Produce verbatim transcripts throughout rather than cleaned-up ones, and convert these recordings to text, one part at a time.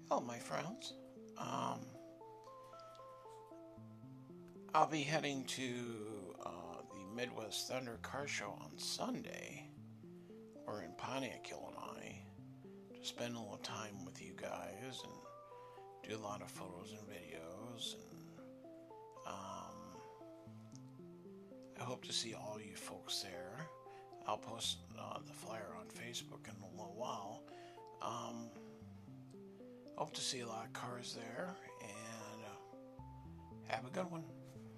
Hello, my friends. Um, I'll be heading to uh, the Midwest Thunder Car Show on Sunday. We're in Pontiac, Illinois, to spend a little time with you guys and do a lot of photos and videos. And um, I hope to see all you folks there. I'll post uh, the flyer on Facebook in a little while. Um, Hope to see a lot of cars there, and uh, have a good one.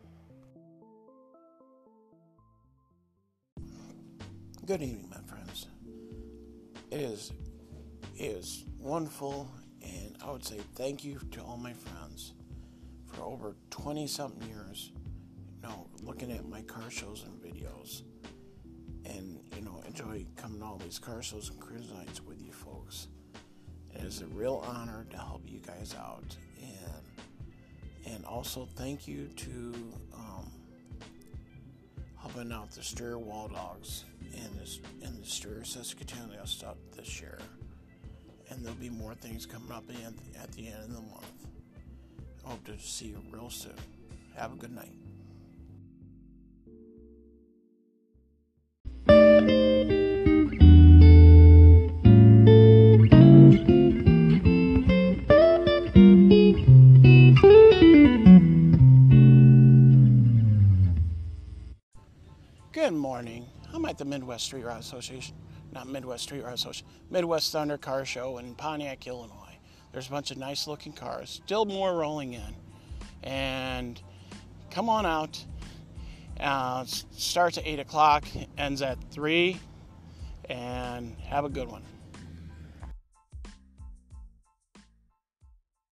Good evening, my friends. It is, it is wonderful, and I would say thank you to all my friends for over twenty-something years, you know, looking at my car shows and videos, and, you know, enjoy coming to all these car shows and cruise nights with you folks. It is a real honor to help you guys out, and and also thank you to um, helping out the Steyr Wall Dogs and the, and the Steyr Sesquicentennial stuff this year. And there'll be more things coming up in, at the end of the month. I hope to see you real soon. Have a good night. Good morning. I'm at the Midwest Street Rod Association, not Midwest Street Rod Association, Midwest Thunder Car Show in Pontiac, Illinois. There's a bunch of nice looking cars, still more rolling in. And come on out. Uh, starts at eight o'clock, ends at three, and have a good one.